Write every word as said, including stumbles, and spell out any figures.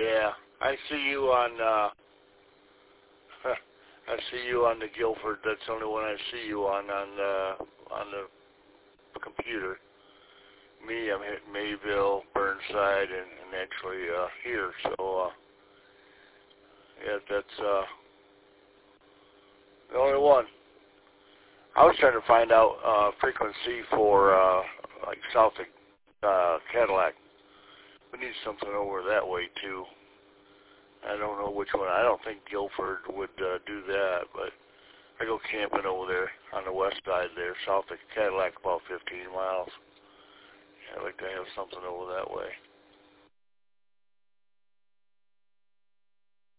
Yeah, I see you on, uh, I see you on the Guilford. That's the only one I see you on, on, uh, on the computer. Me, I'm hitting Mayville, Burnside, and, and actually, uh, here. So, uh, yeah, that's, uh, the only one. I was trying to find out, uh, frequency for, uh, like south of, uh, Cadillac. We need something over that way, too. I don't know which one. I don't think Guilford would uh, do that, but I go camping over there on the west side there, south of Cadillac, about fifteen miles. I'd like to have something over that way.